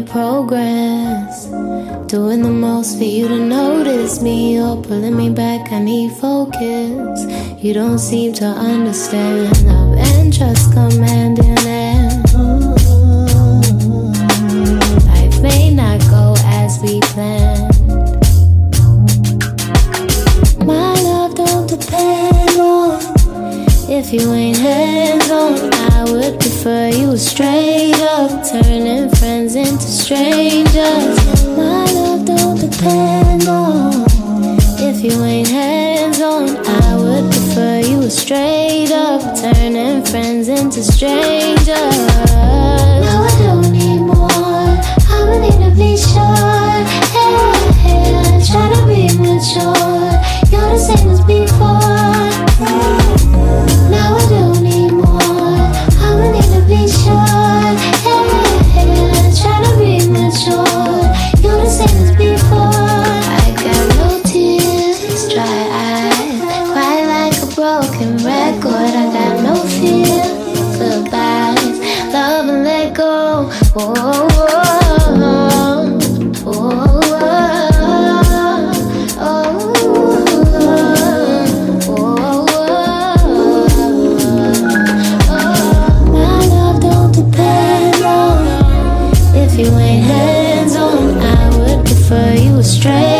your progress. Doing the most for you to notice me. You're pulling me back, I need focus. You don't seem to understand. Love and trust commanding it. Life may not go as we planned. My love don't depend on if you ain't hands-on. I would prefer you were straight up, turning friends into strangers. My love don't depend on if you ain't hands-on. I would prefer you were straight up, turning friends into strangers. Now I don't need more, I need to be sure. Hey, try to be mature. You're the same as before. Now I don't need more, I need to be sure. Hey, try to be mature. You're the same as before. I got no tears, dry eyes, cry like a broken record. I got no fear, goodbyes, love and let go. Oh, if you ain't hands-on, I would prefer you were straight